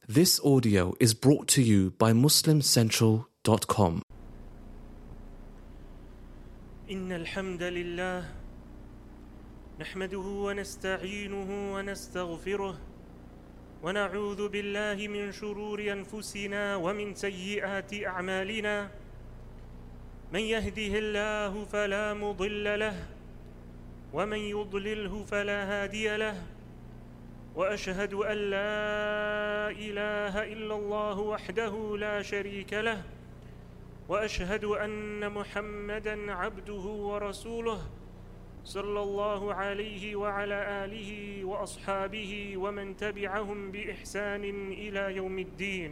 This audio is brought to you by MuslimCentral.com. إن الحمد لله نحمده ونستعينه ونستغفره ونعوذ بالله من شرور أنفسنا ومن سيئات أعمالنا من يهده الله فلا مضل له ومن يضلله فلا هادي له وأشهد أن لا إله إلا الله وحده لا شريك له وأشهد أن محمدًا عبده ورسوله صلى الله عليه وعلى آله وأصحابه ومن تبعهم بإحسان إلى يوم الدين.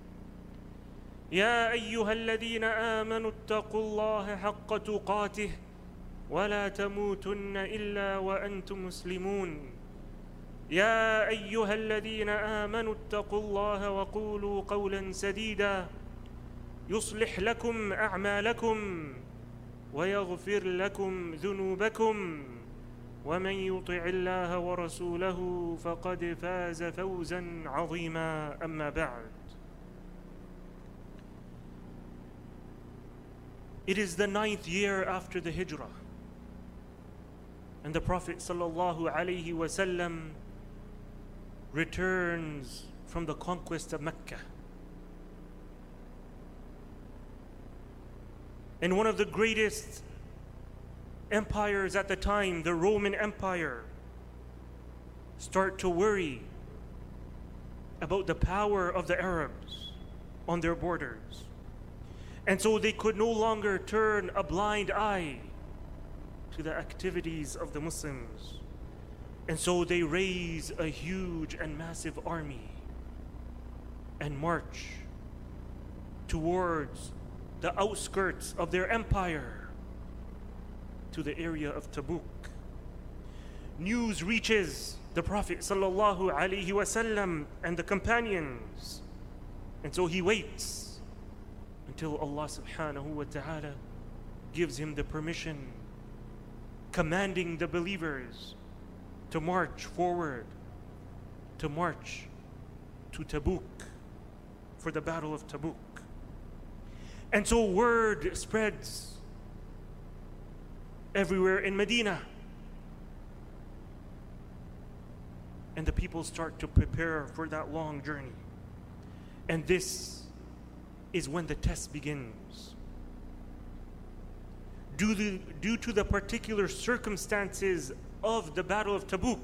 يا أيها الذين آمنوا اتقوا الله حق تقاته ولا تموتن إلا وأنتم مسلمون. يا أيها الذين آمنوا اتقوا الله وقولوا قولا سديدا يصلح لكم أعمالكم ويغفر لكم ذنوبكم ومن يطع الله ورسوله فقد فاز فوزا عظيما. أما بعد. It is the 9th year after the Hijrah, and the Prophet sallallahu alaihi wasallam returns from the conquest of Mecca. And one of the greatest empires at the time, the Roman Empire, start to worry about the power of the Arabs on their borders. And so they could no longer turn a blind eye to the activities of the Muslims. And so they raise a huge and massive army and march towards the outskirts of their empire to the area of Tabuk. News reaches the Prophet sallallahu alaihi wasallam and the companions, and so he waits until Allah subhanahu wa ta'ala gives him the permission, commanding the believers to march forward, to march to Tabuk for the Battle of Tabuk. And so word spreads everywhere in Medina. And the people start to prepare for that long journey. And this is when the test begins. Due to the particular circumstances of the Battle of Tabuk,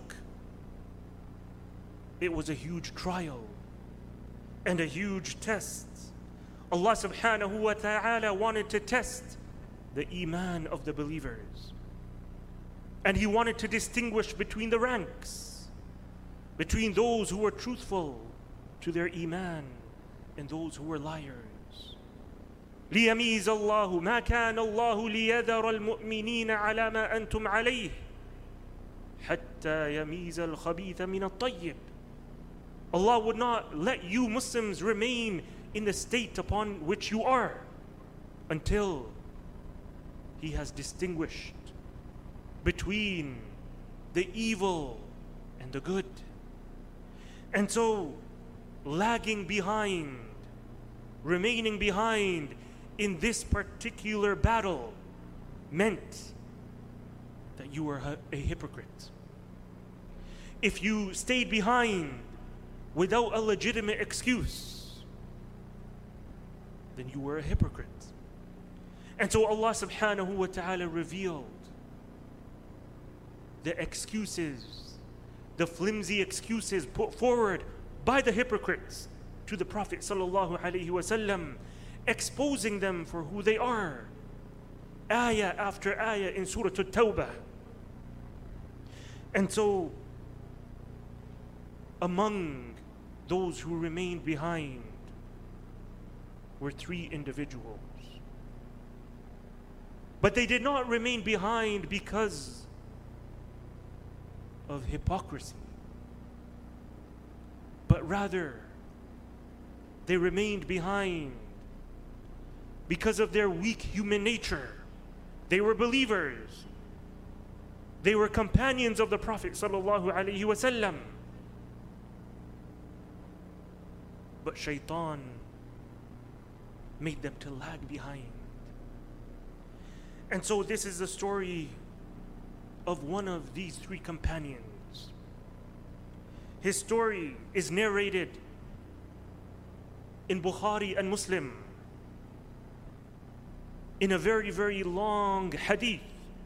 it was a huge trial and a huge test. Allah subhanahu wa ta'ala wanted to test the iman of the believers. And He wanted to distinguish between the ranks, between those who were truthful to their iman and those who were liars. لِيَمِيزَ اللَّهُ مَا كَانَ اللَّهُ لِيَذَرَ الْمُؤْمِنِينَ عَلَى مَا أَنْتُمْ عَلَيْهِ حَتَّى يَمِيزَ الْخَبِيثَ مِنَ الطَّيِّبِ. Allah would not let you Muslims remain in the state upon which you are until He has distinguished between the evil and the good. And so lagging behind, remaining behind in this particular battle meant that you were a hypocrite. If you stayed behind without a legitimate excuse, then you were a hypocrite. And so Allah subhanahu wa ta'ala revealed the excuses, the flimsy excuses put forward by the hypocrites to the Prophet sallallahu alaihi wasallam, exposing them for who they are. Ayah after ayah in Surah At-Tawbah. And so among those who remained behind were 3 individuals. But they did not remain behind because of hypocrisy, but rather they remained behind because of their weak human nature. They were believers. They were companions of the Prophet sallallahu alaihi wasallam. but shaitan made them to lag behind. And so this is the story of one of these three companions. His story is narrated in Bukhari and Muslim in a very, very long hadith.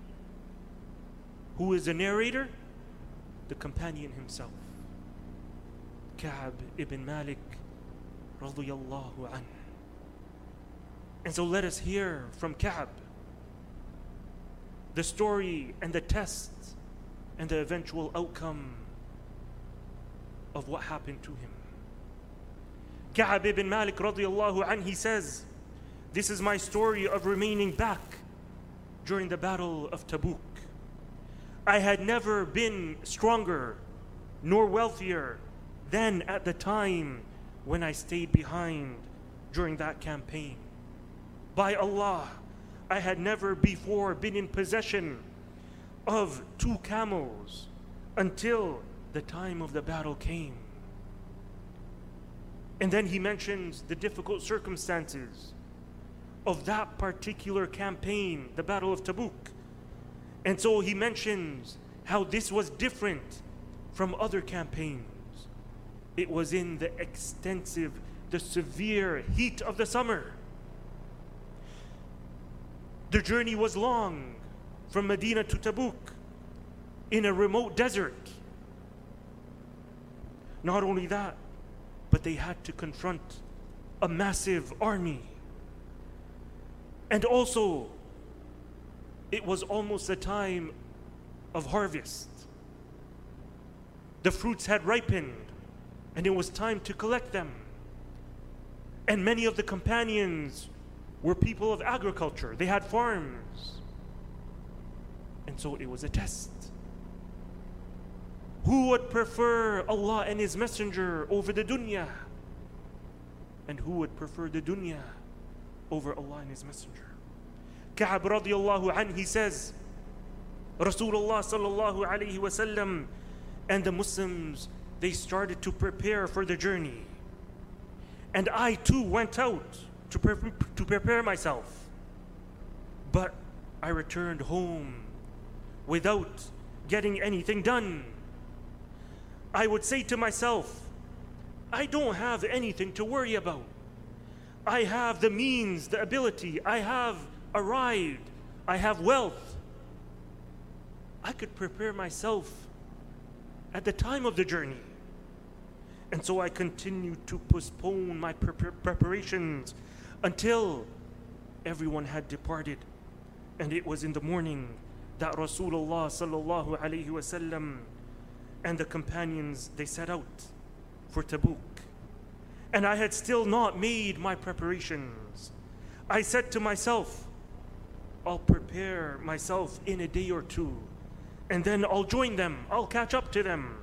Who is the narrator? The companion himself, Ka'b ibn Malik radiyallahu anhu. And so let us hear from Ka'b the story and the test and the eventual outcome of what happened to him. Ka'b ibn Malik radiyallahu anhu, he says, this is my story of remaining back during the battle of Tabuk. I had never been stronger nor wealthier than at the time when I stayed behind during that campaign. By Allah, I had never before been in possession of 2 camels until the time of the battle came. And then he mentions the difficult circumstances of that particular campaign, the Battle of Tabuk. And so he mentions how this was different from other campaigns. It was in the extensive, the severe heat of the summer. The journey was long from Medina to Tabuk in a remote desert. Not only that, but they had to confront a massive army. And also, it was almost a time of harvest. The fruits had ripened, and it was time to collect them. And many of the companions were people of agriculture. They had farms. And so it was a test. Who would prefer Allah and His Messenger over the dunya? And who would prefer the dunya over Allah and His Messenger? Ka'b radiyallahu anhu, he says, Rasulullah sallallahu alayhi wasallam and the Muslims, they started to prepare for the journey. And I too went out to prepare myself. But I returned home without getting anything done. I would say to myself, I don't have anything to worry about. I have the means, the ability, I have arrived, I have wealth. I could prepare myself at the time of the journey. And so I continued to postpone my preparations until everyone had departed. And it was in the morning that Rasulullah sallallahu alayhi wasallam and the companions, they set out for Tabuk. And I had still not made my preparations. I said to myself, I'll prepare myself in a day or two, and then I'll join them, I'll catch up to them.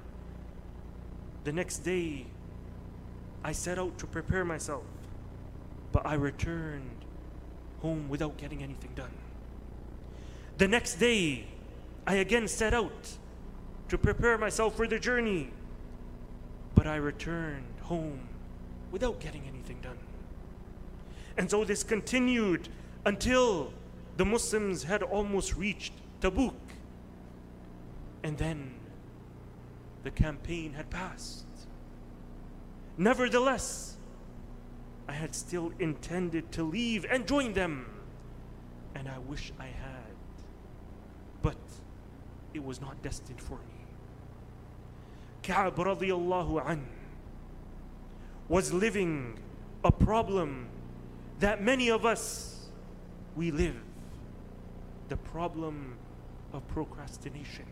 The next day, I set out to prepare myself, but I returned home without getting anything done. The next day, I again set out to prepare myself for the journey, but I returned home without getting anything done. And so this continued until the Muslims had almost reached Tabuk. And then the campaign had passed. Nevertheless, I had still intended to leave and join them. And I wish I had. But it was not destined for me. Ka'b radiyallahu anhu was living a problem that many of us, we live. The problem of procrastination.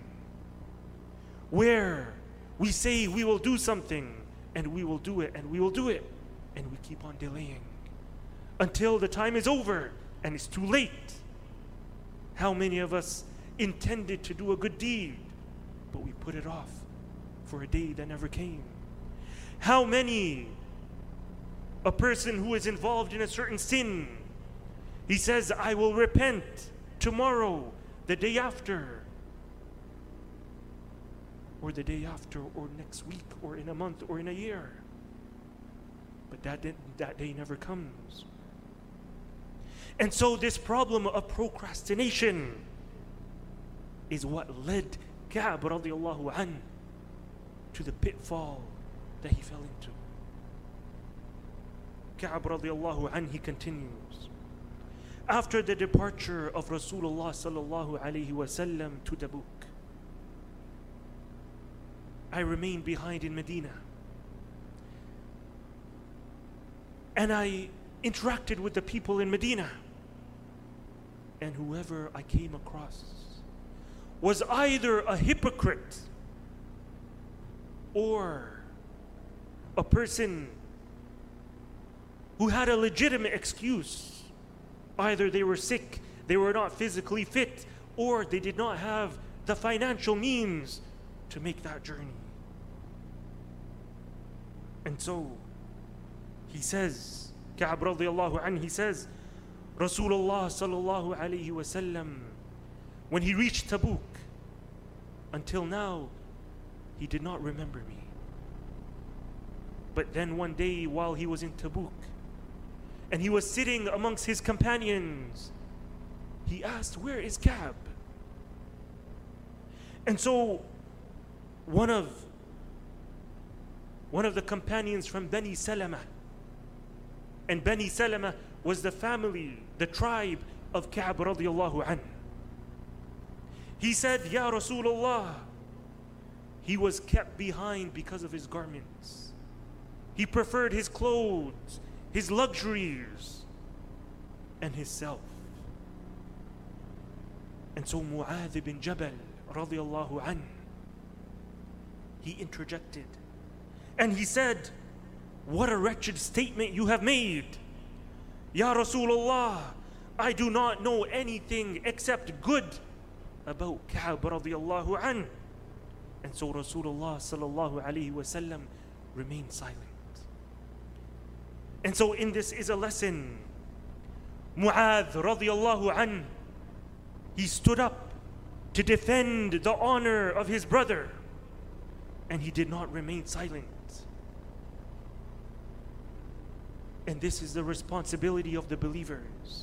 Where we say we will do something, and we will do it, and we will do it, and we keep on delaying until the time is over and it's too late. How many of us intended to do a good deed, but we put it off for a day that never came? How many, a person who is involved in a certain sin, he says, I will repent tomorrow, the day after, or the day after, or next week, or in a month, or in a year. But but that day never comes. And so this problem of procrastination is what led Ka'b radiallahu anhu to the pitfall that he fell into. Ka'b radiallahu anhu, he continues. After the departure of Rasulullah sallallahu alayhi wasallam to Tabuk, I remained behind in Medina. And I interacted with the people in Medina. And whoever I came across was either a hypocrite or a person who had a legitimate excuse. Either they were sick, they were not physically fit, or they did not have the financial means to make that journey. And so he says, Ka'b radiallahu anhu, he says, Rasulullah sallallahu alayhi wasallam, when he reached Tabuk, until now, he did not remember me. But then one day while he was in Tabuk, and he was sitting amongst his companions, he asked, where is Ka'b? And so one of the companions from Bani Salama, and Bani Salama was the family, the tribe of Ka'b radiallahu anhu. He said, Ya Rasulullah, he was kept behind because of his garments. He preferred his clothes, his luxuries, and his self. And so Mu'adh ibn Jabal radiallahu anhu, he interjected and he said, what a wretched statement you have made. Ya Rasulullah, I do not know anything except good about Ka'b radiallahu anhu. And so Rasulullah sallallahu alayhi wasallam remained silent. And so in this is a lesson. Mu'adh radiallahu anhu, he stood up to defend the honor of his brother, and he did not remain silent. And this is the responsibility of the believers.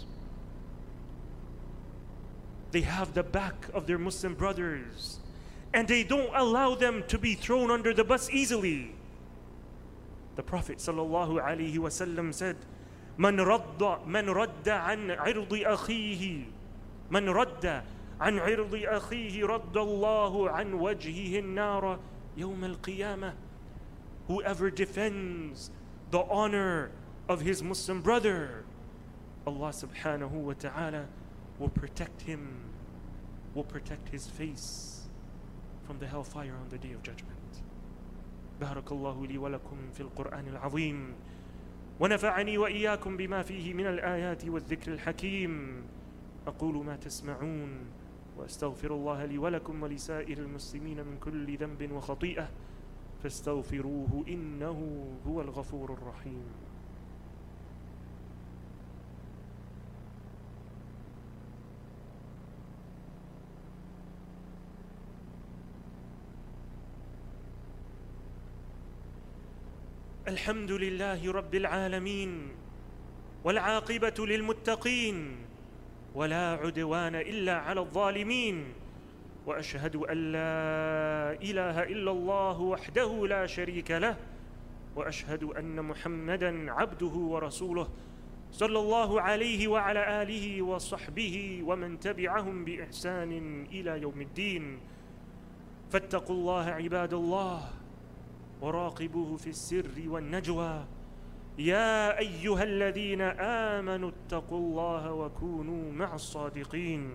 They have the back of their Muslim brothers, and they don't allow them to be thrown under the bus easily. The Prophet sallallahu alaihi wasallam said, "Man radda an irdi akhihi, man radda an irdi akhihi, radda Allahu an wajhihi an-nar yawm al-qiyamah." Whoever defends the honor of his Muslim brother, Allah subhanahu wa ta'ala will protect him, will protect his face from the hellfire on the day of judgment. بارك الله لي ولكم في القرآن العظيم ونفعني وإياكم بما فيه من الآيات والذكر الحكيم. أقول ما تسمعون وأستغفر الله لي ولكم ولسائر المسلمين من كل ذنب وخطيئة فاستغفروه إنه هو الغفور الرحيم. الحمد لله رب العالمين والعاقبة للمتقين ولا عدوان إلا على الظالمين وأشهد أن لا إله إلا الله وحده لا شريك له وأشهد أن محمدًا عبده ورسوله صلى الله عليه وعلى آله وصحبه ومن تبعهم بإحسان إلى يوم الدين. فاتقوا الله عباد الله وراقبوه في السر والنجوى يا أيها الذين آمنوا اتقوا الله وكونوا مع الصادقين.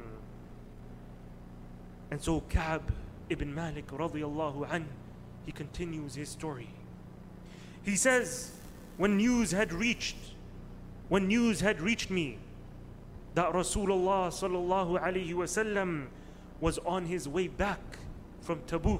And so Ka'b ibn Malik radiyallahu anhu, he continues his story. He says, when news had reached me that Rasulullah sallallahu alayhi wasallam was on his way back from Tabuk,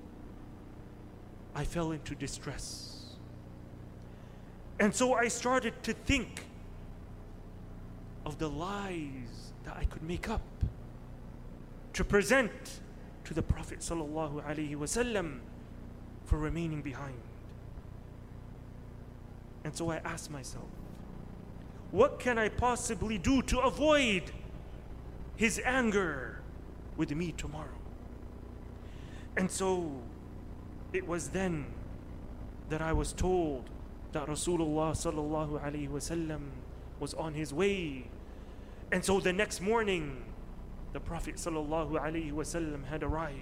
I fell into distress. And so I started to think of the lies that I could make up to present to the Prophet sallallahu alaihi wasallam for remaining behind. And so I asked myself, what can I possibly do to avoid his anger with me tomorrow? And so it was then that I was told that Rasulullah sallallahu alaihi wasallam was on his way. And so the next morning, the Prophet sallallahu alaihi wasallam had arrived.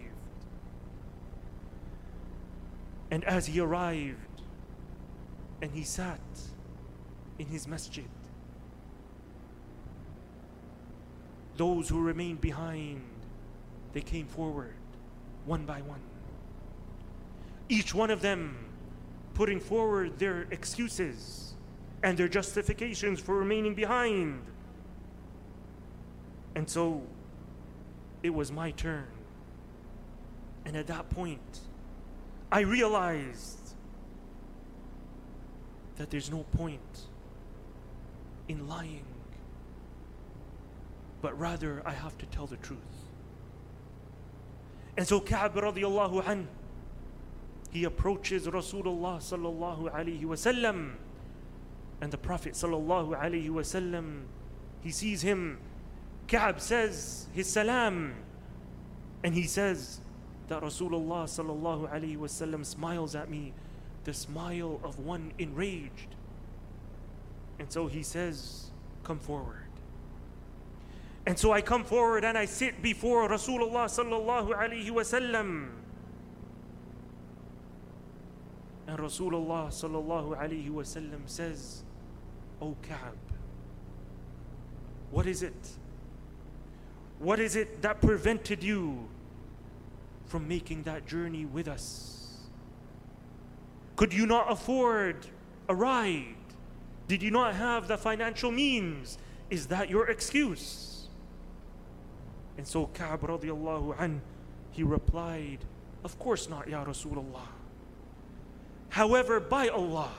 And as he arrived and he sat in his masjid, those who remained behind, they came forward one by one. Each one of them putting forward their excuses and their justifications for remaining behind. And so it was my turn. And at that point, I realized that there's no point in lying, but rather I have to tell the truth. And so Ka'b radiallahu anhu, he approaches Rasulullah sallallahu alaihi wasallam, and the Prophet sallallahu alaihi wasallam, he sees him. Ka'b says his salam, and he says that Rasulullah sallallahu alaihi wasallam smiles at me, the smile of one enraged. And so he says, come forward. And so I come forward and I sit before Rasulullah sallallahu alaihi wasallam. And Rasulullah sallallahu alaihi wasallam says, O Ka'b, what is it? What is it that prevented you from making that journey with us? Could you not afford a ride? Did you not have the financial means? Is that your excuse? And so Ka'b radiallahu anhu, he replied, of course not, Ya Rasulullah. However, by Allah,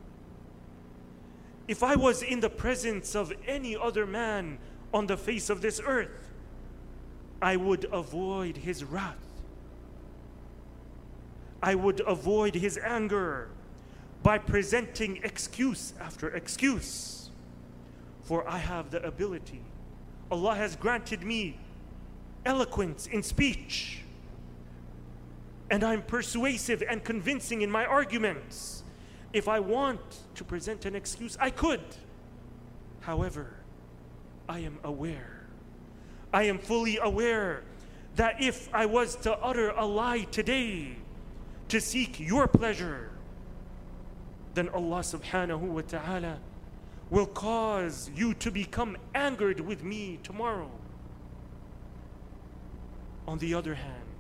if I was in the presence of any other man on the face of this earth, I would avoid his wrath. I would avoid his anger by presenting excuse after excuse. For I have the ability. Allah has granted me eloquence in speech. And I'm persuasive and convincing in my arguments. If I want to present an excuse, I could. However, I am aware. I am fully aware that if I was to utter a lie today to seek your pleasure, then Allah subhanahu wa ta'ala will cause you to become angered with me tomorrow. On the other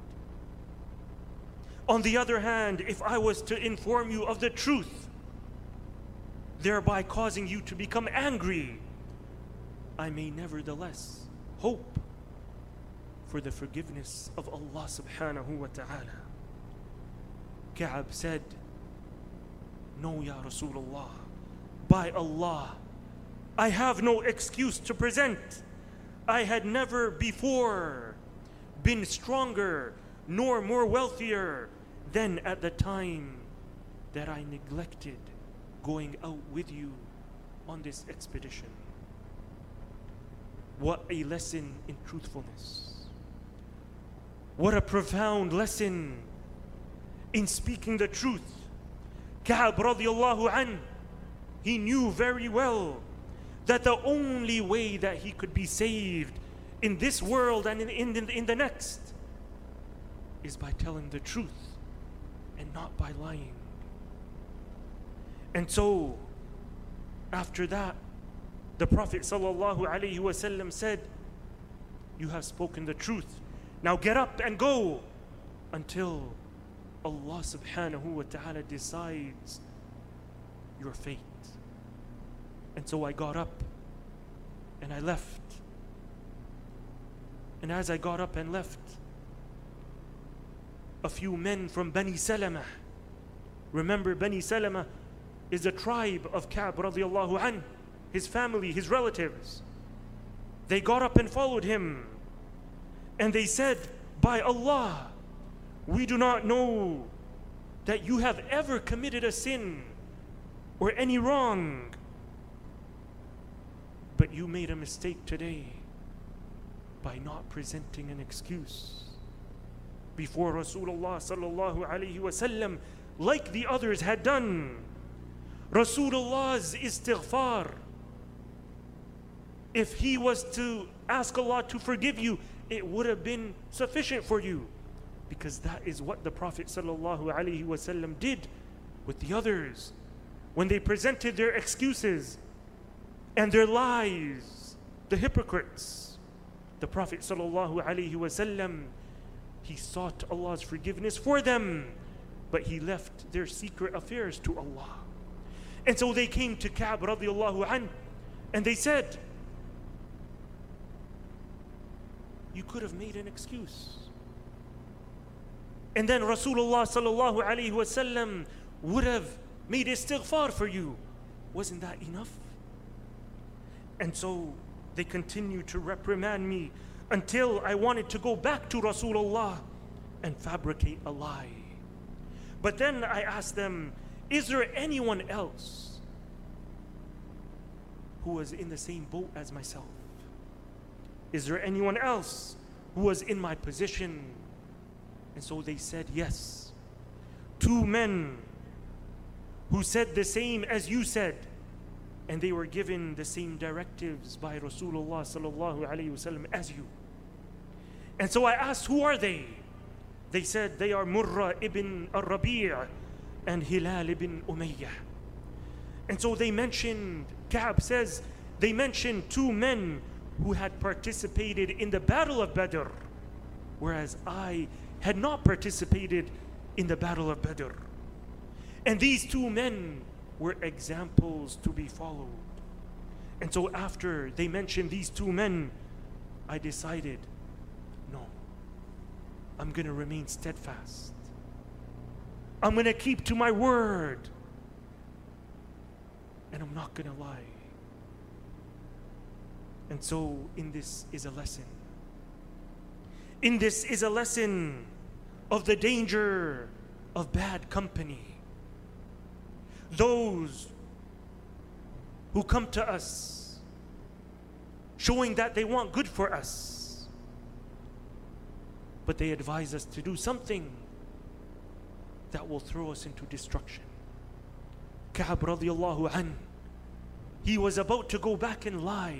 hand, if I was to inform you of the truth, thereby causing you to become angry, I may nevertheless hope for the forgiveness of Allah subhanahu wa ta'ala. Ka'b said, no, Ya Rasulullah, by Allah, I have no excuse to present. I had never before been stronger nor more wealthier than at the time that I neglected going out with you on this expedition. What a lesson in truthfulness. What a profound lesson in speaking the truth. Ka'b radiallahu anhu, he knew very well that the only way that he could be saved in this world and in the next is by telling the truth and not by lying. And so, after that, the Prophet sallallahu alaihi wasallam said, you have spoken the truth. Now get up and go until Allah subhanahu wa ta'ala decides your fate. And so I got up and I left. And as I got up and left, a few men from Bani Salama, remember Bani Salama is a tribe of Ka'b radiallahu anhu, his family, his relatives. They got up and followed him. And they said, by Allah, we do not know that you have ever committed a sin or any wrong. But you made a mistake today by not presenting an excuse before Rasulullah sallallahu alaihi wasallam, like the others had done. Rasulullah's istighfar, if he was to ask Allah to forgive you, it would have been sufficient for you, because that is what the Prophet sallallahu alaihi wasallam did with the others when they presented their excuses and their lies, the hypocrites. The Prophet sallallahu alaihi wasallam, he sought Allah's forgiveness for them, but he left their secret affairs to Allah. And so they came to Ka'b radiallahu anh, and they said, you could have made an excuse. And then Rasulullah sallallahu alaihi wasallam would have made istighfar for you. Wasn't that enough? And so they continued to reprimand me until I wanted to go back to Rasulullah and fabricate a lie. But then I asked them, is there anyone else who was in the same boat as myself? Is there anyone else who was in my position? And so they said yes. 2 men who said the same as you said, and they were given the same directives by Rasulullah sallallahu alaihi wasallam as you. And so I asked, who are they? They said they are Murrah ibn al-Rabi' and Hilal ibn Umayyah. And so they mentioned, Ka'b says, they mentioned 2 men who had participated in the battle of Badr, whereas I had not participated in the battle of Badr. And these 2 men were examples to be followed. And so after they mentioned these 2 men, I decided, no, I'm going to remain steadfast. I'm going to keep to my word. And I'm not going to lie. And so in this is a lesson. In this is a lesson of the danger of bad company. Those who come to us showing that they want good for us, but they advise us to do something that will throw us into destruction. Ka'b radiallahu anh, he was about to go back and lie.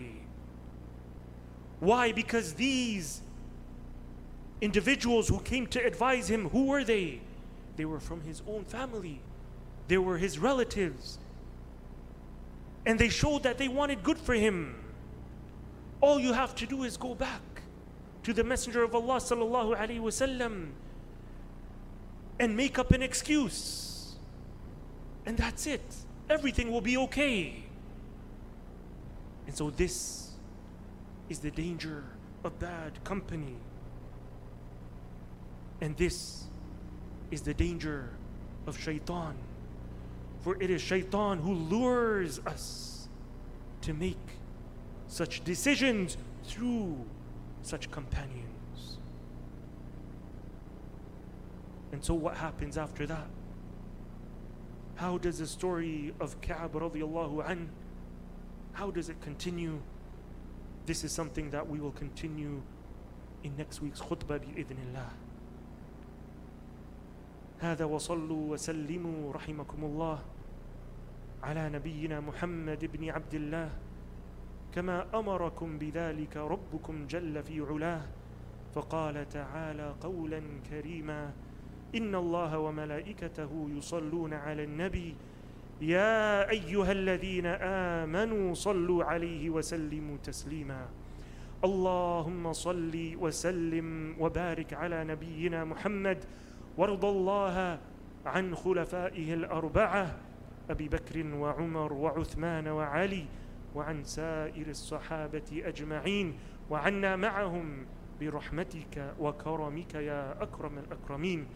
Why? Because these individuals who came to advise him, who were they? They were from his own family. They were his relatives. And they showed that they wanted good for him. All you have to do is go back to the Messenger of Allah sallallahu alaihi wasallam and make up an excuse. And that's it. Everything will be okay. And so this is the danger of bad company. And this is the danger of shaitan. For it is shaitan who lures us to make such decisions through such companions. And so what happens after that? How does the story of Ka'b radiallahu anh, how does it continue? This is something that we will continue in next week's khutbah بإذن الله. هذا وصلوا وسلموا رحمكم الله على نبينا محمد بن عبد الله كما أمركم بذلك ربكم جل في علاه فقال تعالى قولا كريما إن الله وملائكته يصلون على النبي يا أيها الذين آمنوا صلوا عليه وسلموا تسليما اللهم صل وسلم وبارك على نبينا محمد وارض الله عن خلفائه الأربعة أبي بكر وعمر وعثمان وعلي وعن سائر الصحابة أجمعين وعنا معهم برحمتك وكرمك يا أكرم الأكرمين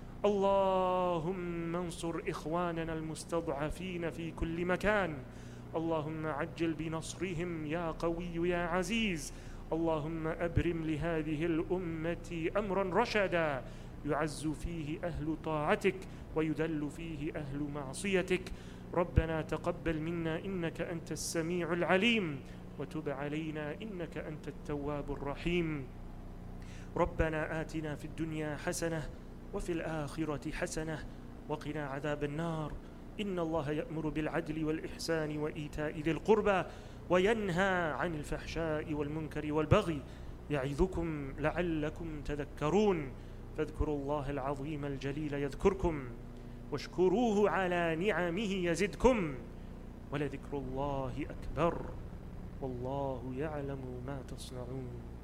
اللهم انصر إخواننا المستضعفين في كل مكان اللهم عجل بنصرهم يا قوي يا عزيز اللهم أبرم لهذه الأمة أمرا رشدا يعز فيه أهل طاعتك ويذل فيه أهل معصيتك ربنا تقبل منا إنك أنت السميع العليم وتب علينا إنك أنت التواب الرحيم. ربنا آتنا في الدنيا حسنة وفي الآخرة حسنة وقنا عذاب النار. إن الله يأمر بالعدل والإحسان وإيتاء ذي القربى وينهى عن الفحشاء والمنكر والبغي يعظكم لعلكم تذكرون. فاذكروا الله العظيم الجليل يذكركم واشكروه على نعمه يزدكم ولذكر الله أكبر والله يعلم ما تصنعون.